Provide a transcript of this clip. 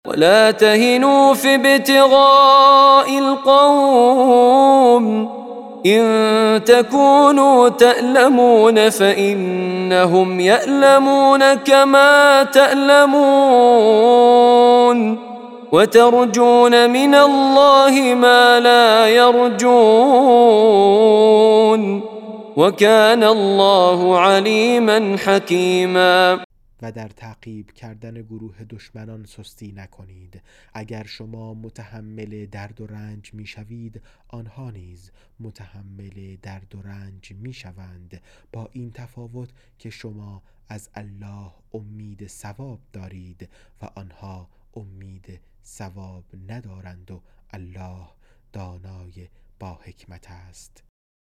ولا تهنوا في ابتغاء القوم إن تكونوا تألمون فإنهم يألمون كما تألمون وترجون من الله ما لا يرجون وكان الله عليما حكيما. و در تعقیب کردن گروه دشمنان سستی نکنید. اگر شما متحمل درد و رنج می شوید، آنها نیز متحمل درد و رنج می شوند، با این تفاوت که شما از الله امید ثواب دارید و آنها امید ثواب ندارند و الله دانای با حکمت است.